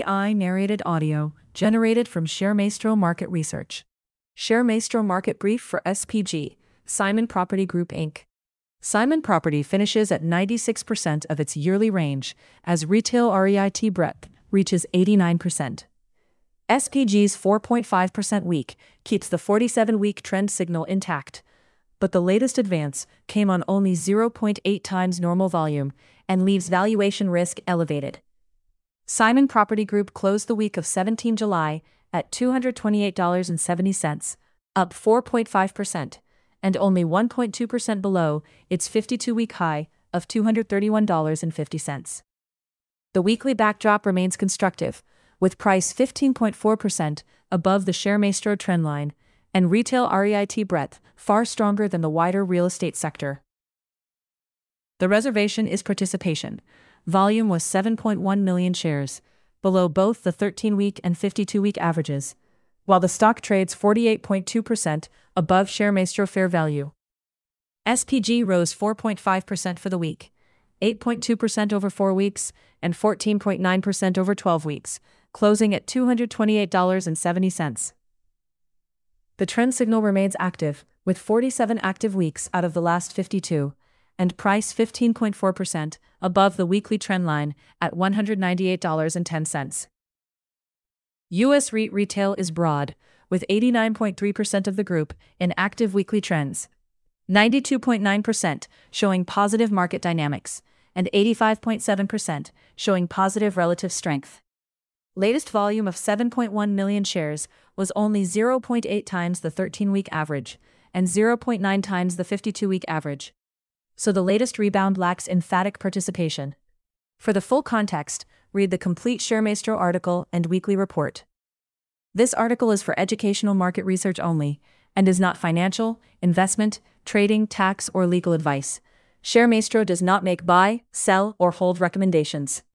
AI narrated audio generated from ShareMaestro Market Research. ShareMaestro Market Brief for SPG, Simon Property Group Inc. Simon Property finishes at 96% of its yearly range as retail REIT breadth reaches 89%. SPG's 4.5% week keeps the 47-week trend signal intact, but the latest advance came on only 0.8 times normal volume and leaves valuation risk elevated. Simon Property Group closed the week of 17 July at $228.70, up 4.5%, and only 1.2% below its 52-week high of $231.50. The weekly backdrop remains constructive, with price 15.4% above the ShareMaestro trendline, and retail REIT breadth far stronger than the wider real estate sector. The reservation is participation. Volume was 7.1 million shares, below both the 13-week and 52-week averages, while the stock trades 48.2% above ShareMaestro fair value. SPG rose 4.5% for the week, 8.2% over 4 weeks, and 14.9% over 12 weeks, closing at $228.70. The trend signal remains active, with 47 active weeks out of the last 52, and price 15.4% above the weekly trend line at $198.10. U.S. REIT retail is broad, with 89.3% of the group in active weekly trends, 92.9% showing positive market dynamics, and 85.7% showing positive relative strength. Latest volume of 7.1 million shares was only 0.8 times the 13-week average and 0.9 times the 52-week average. So the latest rebound lacks emphatic participation. For the full context, read the complete ShareMaestro article and weekly report. This article is for educational market research only and is not financial, investment, trading, tax, or legal advice. ShareMaestro does not make buy, sell, or hold recommendations.